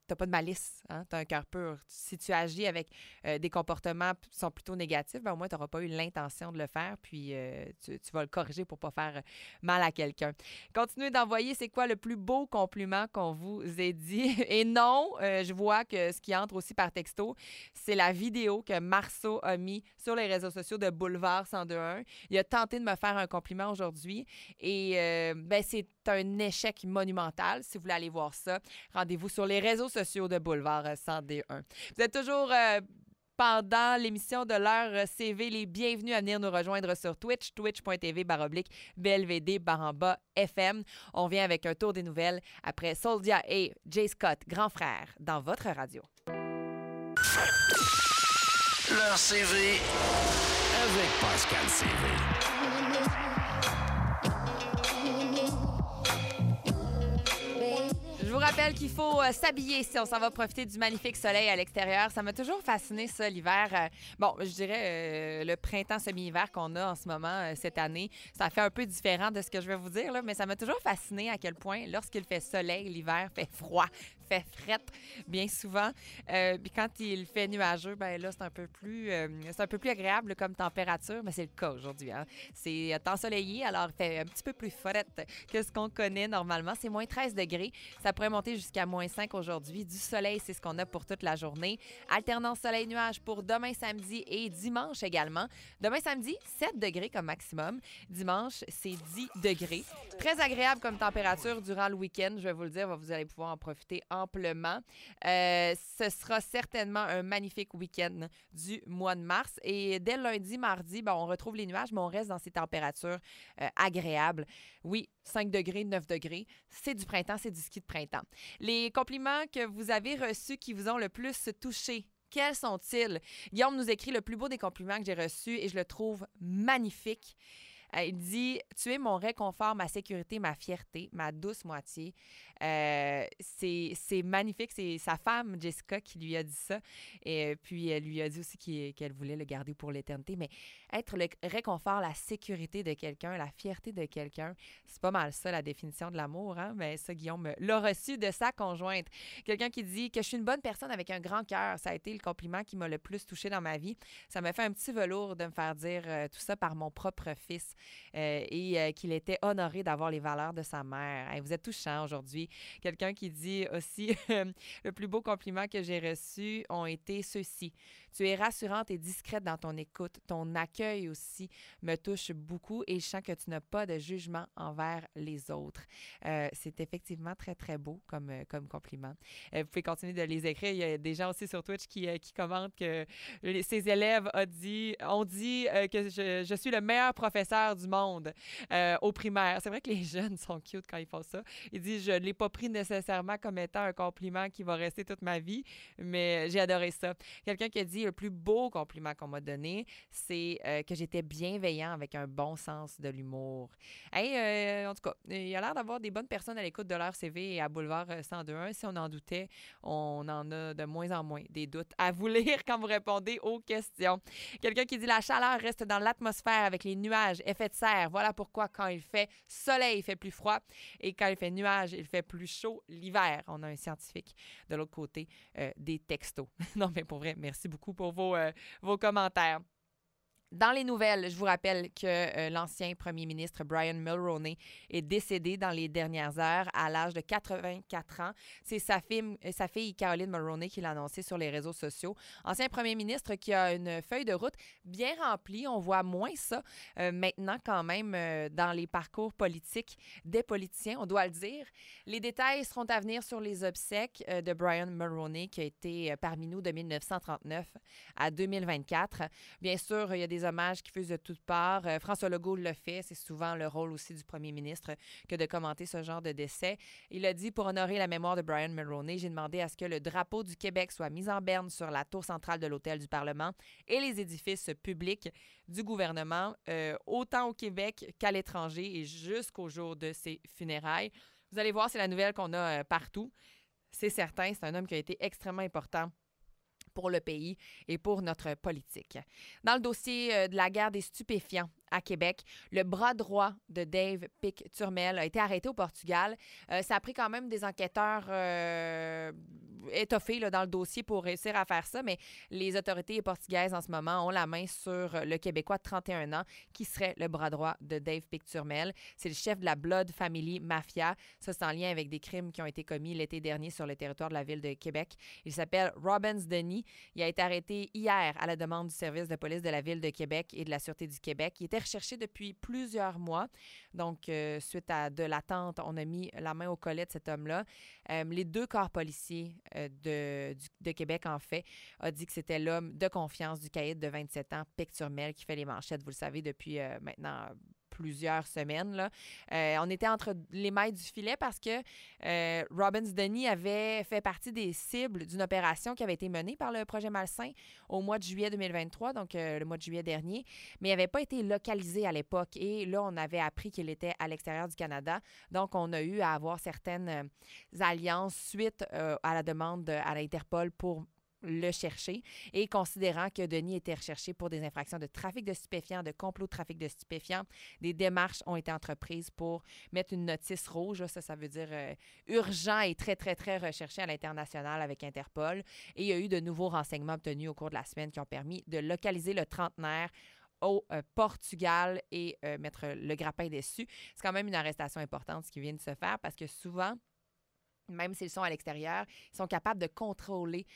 t'as pas de malice, hein? Tu as un cœur pur. Si tu agis avec des comportements qui sont plutôt négatifs, ben, au moins, tu n'auras pas eu l'intention de le faire, puis tu vas le corriger pour ne pas faire mal à quelqu'un. Continuez d'envoyer c'est quoi le plus beau compliment qu'on vous ait dit. Et non, je vois que ce qui entre aussi par texto, c'est la vidéo que Marceau a mis sur les réseaux sociaux de Boulevard 1021. Il a tenté de me faire un compliment aujourd'hui et c'est un échec monumental. Si vous voulez aller voir ça, rendez-vous sur les réseaux sociaux de Boulevard 101. Vous êtes toujours pendant l'émission de l'heure CV, les bienvenus à venir nous rejoindre sur Twitch, twitch.tv/BLVD/FM. On vient avec un tour des nouvelles après Soldia et Jay Scott, grand frère, dans votre radio. L'heure CV avec Pascal CV. Je vous rappelle qu'il faut s'habiller si on s'en va profiter du magnifique soleil à l'extérieur. Ça m'a toujours fasciné, ça, l'hiver. Je dirais le printemps semi-hiver qu'on a en ce moment, cette année. Ça fait un peu différent de ce que je vais vous dire, là, mais ça m'a toujours fasciné à quel point, lorsqu'il fait soleil, l'hiver fait froid, fait frette, bien souvent. Puis quand il fait nuageux, ben là, c'est un peu plus agréable comme température, mais c'est le cas aujourd'hui. Hein? C'est ensoleillé, alors il fait un petit peu plus frette que ce qu'on connaît normalement. C'est moins 13 degrés. Ça pourrait monter jusqu'à moins 5 aujourd'hui. Du soleil, c'est ce qu'on a pour toute la journée. Alternance soleil-nuage pour demain samedi et dimanche également. Demain samedi, 7 degrés comme maximum. Dimanche, c'est 10 degrés. Très agréable comme température durant le week-end, je vais vous le dire. Vous allez pouvoir en profiter amplement. Ce sera certainement un magnifique week-end du mois de mars. Et dès lundi, mardi, on retrouve les nuages, mais on reste dans ces températures agréables. Oui, 5 degrés, 9 degrés. C'est du printemps, c'est du ski de printemps. Les compliments que vous avez reçus qui vous ont le plus touché, quels sont-ils? Guillaume nous écrit le plus beau des compliments que j'ai reçus et je le trouve magnifique. Il dit « Tu es mon réconfort, ma sécurité, ma fierté, ma douce moitié. » C'est magnifique. C'est sa femme, Jessica, qui lui a dit ça. Et puis, elle lui a dit aussi qu'elle voulait le garder pour l'éternité. Mais être le réconfort, la sécurité de quelqu'un, la fierté de quelqu'un, c'est pas mal ça, la définition de l'amour. Hein? Mais ça, Guillaume l'a reçu de sa conjointe. Quelqu'un qui dit que je suis une bonne personne avec un grand cœur. Ça a été le compliment qui m'a le plus touchée dans ma vie. Ça m'a fait un petit velours de me faire dire tout ça par mon propre fils. Qu'il était honoré d'avoir les valeurs de sa mère. Vous êtes touchants aujourd'hui. Quelqu'un qui dit aussi le plus beau compliment que j'ai reçu ont été ceux-ci. Tu es rassurante et discrète dans ton écoute. Ton accueil aussi me touche beaucoup et je sens que tu n'as pas de jugement envers les autres. C'est effectivement très, très beau comme compliment. Vous pouvez continuer de les écrire. Il y a des gens aussi sur Twitch qui commentent que ses élèves ont dit que je suis le meilleur professeur du monde au primaire. C'est vrai que les jeunes sont cute quand ils font ça. Il dit, je ne l'ai pas pris nécessairement comme étant un compliment qui va rester toute ma vie, mais j'ai adoré ça. Quelqu'un qui a dit, le plus beau compliment qu'on m'a donné, c'est que j'étais bienveillant avec un bon sens de l'humour. En tout cas, il y a l'air d'avoir des bonnes personnes à l'écoute de l'heure CV et à Boulevard 102.1. Si on en doutait, on en a de moins en moins des doutes à vous lire quand vous répondez aux questions. Quelqu'un qui dit, la chaleur reste dans l'atmosphère avec les nuages, effet de serre. Voilà pourquoi quand il fait soleil, il fait plus froid et quand il fait nuage, il fait plus chaud l'hiver. On a un scientifique de l'autre côté des textos. Non, mais pour vrai, merci beaucoup pour vos commentaires. Dans les nouvelles, je vous rappelle que l'ancien premier ministre Brian Mulroney est décédé dans les dernières heures à l'âge de 84 ans. C'est sa fille Caroline Mulroney qui l'a annoncé sur les réseaux sociaux. Ancien premier ministre qui a une feuille de route bien remplie. On voit moins ça maintenant quand même dans les parcours politiques des politiciens, on doit le dire. Les détails seront à venir sur les obsèques de Brian Mulroney qui a été parmi nous de 1939 à 2024. Bien sûr, il y a des hommages qui fusent de toutes parts. François Legault le fait. C'est souvent le rôle aussi du premier ministre que de commenter ce genre de décès. Il a dit, pour honorer la mémoire de Brian Mulroney, j'ai demandé à ce que le drapeau du Québec soit mis en berne sur la tour centrale de l'hôtel du Parlement et les édifices publics du gouvernement, autant au Québec qu'à l'étranger et jusqu'au jour de ses funérailles. Vous allez voir, c'est la nouvelle qu'on a partout. C'est certain, c'est un homme qui a été extrêmement important pour le pays et pour notre politique. Dans le dossier de la guerre des stupéfiants à Québec, le bras droit de Dave Pic-Turmel a été arrêté au Portugal. Ça a pris quand même des enquêteurs étoffé là, dans le dossier pour réussir à faire ça, mais les autorités portugaises en ce moment ont la main sur le Québécois de 31 ans qui serait le bras droit de Dave Picturmel. C'est le chef de la Blood Family Mafia. Ça, c'est en lien avec des crimes qui ont été commis l'été dernier sur le territoire de la ville de Québec. Il s'appelle Robbins Denis. Il a été arrêté hier à la demande du service de police de la ville de Québec et de la Sûreté du Québec. Il était recherché depuis plusieurs mois. Donc, suite à de l'attente, on a mis la main au collet de cet homme-là. Les 2 corps policiers de Québec, en fait, a dit que c'était l'homme de confiance du caïd de 27 ans, Picturmel, qui fait les manchettes, vous le savez, depuis maintenant plusieurs semaines. Là. On était entre les mailles du filet parce que Robbins Denis avait fait partie des cibles d'une opération qui avait été menée par le projet Malsain au mois de juillet 2023, donc le mois de juillet dernier, mais il n'avait pas été localisé à l'époque. Et là, on avait appris qu'il était à l'extérieur du Canada. Donc, on a eu à avoir certaines alliances suite à la demande à l'Interpol pour le chercher, et considérant que Denis était recherché pour des infractions de trafic de stupéfiants, de complot de trafic de stupéfiants, des démarches ont été entreprises pour mettre une notice rouge. Ça veut dire urgent et très, très, très recherché à l'international avec Interpol. Et il y a eu de nouveaux renseignements obtenus au cours de la semaine qui ont permis de localiser le trentenaire au Portugal et mettre le grappin dessus. C'est quand même une arrestation importante ce qui vient de se faire parce que souvent, même s'ils sont à l'extérieur, ils sont capables de contrôler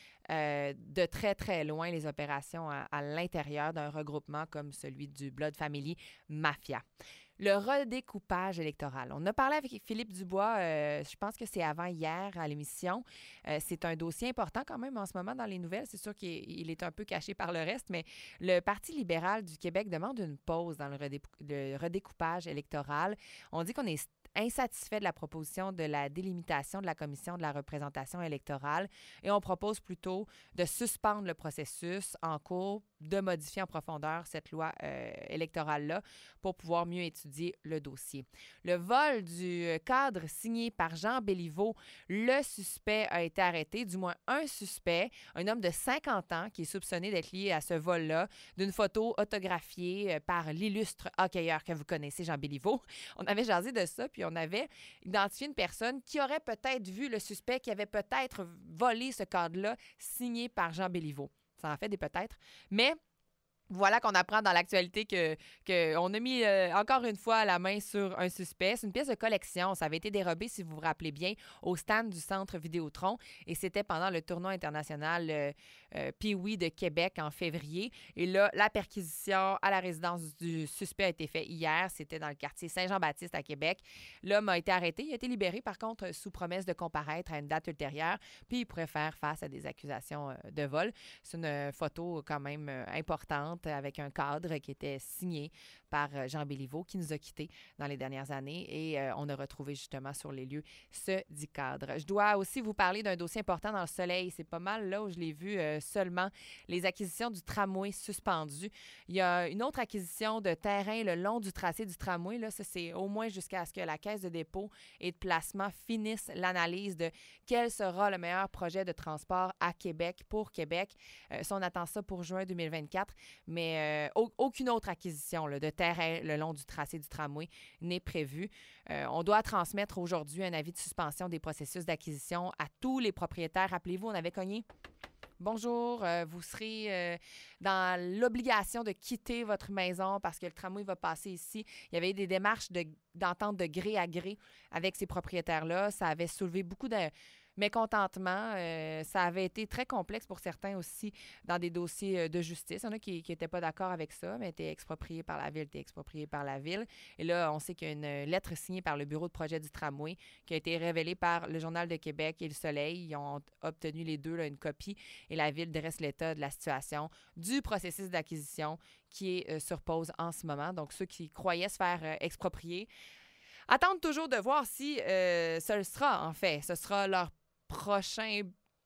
de très, très loin les opérations à l'intérieur d'un regroupement comme celui du Blood Family Mafia. Le redécoupage électoral. On a parlé avec Philippe Dubois, je pense que c'est avant hier à l'émission. C'est un dossier important quand même en ce moment dans les nouvelles. C'est sûr qu'il est un peu caché par le reste, mais le Parti libéral du Québec demande une pause dans le redécoupage électoral. On dit qu'on est insatisfait de la proposition de la délimitation de la Commission de la représentation électorale et on propose plutôt de suspendre le processus en cours, de modifier en profondeur cette loi électorale-là pour pouvoir mieux étudier le dossier. Le vol du cadre signé par Jean Béliveau, le suspect a été arrêté, du moins un suspect, un homme de 50 ans qui est soupçonné d'être lié à ce vol-là, d'une photo autographiée par l'illustre hockeyeur que vous connaissez, Jean Béliveau. On avait jasé de ça, puis on avait identifié une personne qui aurait peut-être vu le suspect qui avait peut-être volé ce cadre-là signé par Jean Béliveau. Ça en fait des peut-être. Mais voilà qu'on apprend dans l'actualité qu'on a mis encore une fois la main sur un suspect. C'est une pièce de collection. Ça avait été dérobé, si vous vous rappelez bien, au stand du Centre Vidéotron. Et c'était pendant le tournoi international Pee-Wee de Québec en février. Et là, la perquisition à la résidence du suspect a été faite hier. C'était dans le quartier Saint-Jean-Baptiste à Québec. L'homme a été arrêté. Il a été libéré, par contre, sous promesse de comparaître à une date ultérieure. Puis il pourrait faire face à des accusations de vol. C'est une photo quand même importante avec un cadre qui était signé par Jean Béliveau qui nous a quittés dans les dernières années et on a retrouvé justement sur les lieux ce dit cadre. Je dois aussi vous parler d'un dossier important dans le Soleil. C'est pas mal là où je l'ai vu seulement. Les acquisitions du tramway suspendues. Il y a une autre acquisition de terrain le long du tracé du tramway. Là, ça, c'est au moins jusqu'à ce que la Caisse de dépôt et de placement finisse l'analyse de quel sera le meilleur projet de transport à Québec pour Québec. Ça, on attend ça pour juin 2024, mais aucune autre acquisition là, de terrain le long du tracé du tramway n'est prévue. On doit transmettre aujourd'hui un avis de suspension des processus d'acquisition à tous les propriétaires. Rappelez-vous, on avait cogné. Bonjour, vous serez dans l'obligation de quitter votre maison parce que le tramway va passer ici. Il y avait eu des démarches d'entente de gré à gré avec ces propriétaires-là. Ça avait soulevé beaucoup de mécontentement. Ça avait été très complexe pour certains aussi dans des dossiers de justice. Il y en a qui n'étaient pas d'accord avec ça, mais étaient expropriés par la ville, Et là, on sait qu'il y a une lettre signée par le bureau de projet du tramway qui a été révélée par le Journal de Québec et Le Soleil. Ils ont obtenu les deux là, une copie et la ville dresse l'état de la situation du processus d'acquisition qui est sur pause en ce moment. Donc, ceux qui croyaient se faire exproprier attendent toujours de voir si ce le sera, en fait. Ce sera leur prochain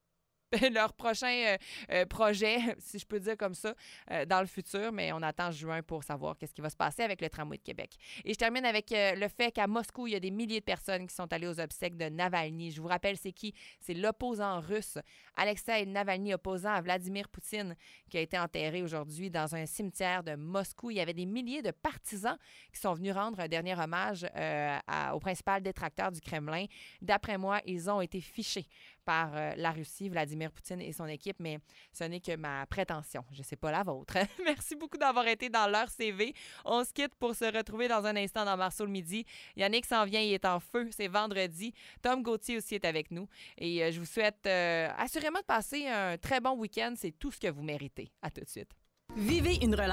projet, si je peux dire comme ça, dans le futur, mais on attend juin pour savoir qu'est-ce qui va se passer avec le tramway de Québec. Et je termine avec le fait qu'à Moscou, il y a des milliers de personnes qui sont allées aux obsèques de Navalny. Je vous rappelle, c'est qui? C'est l'opposant russe, Alexeï Navalny, opposant à Vladimir Poutine, qui a été enterré aujourd'hui dans un cimetière de Moscou. Il y avait des milliers de partisans qui sont venus rendre un dernier hommage au principal détracteur du Kremlin. D'après moi, ils ont été fichés par la Russie, Vladimir Poutine et son équipe, mais ce n'est que ma prétention. Je ne sais pas la vôtre. Merci beaucoup d'avoir été dans l'heure CV. On se quitte pour se retrouver dans un instant dans Marceau le midi. Yannick s'en vient, il est en feu. C'est vendredi. Tom Gauthier aussi est avec nous. Et je vous souhaite assurément de passer un très bon week-end. C'est tout ce que vous méritez. À tout de suite. Vivez une relation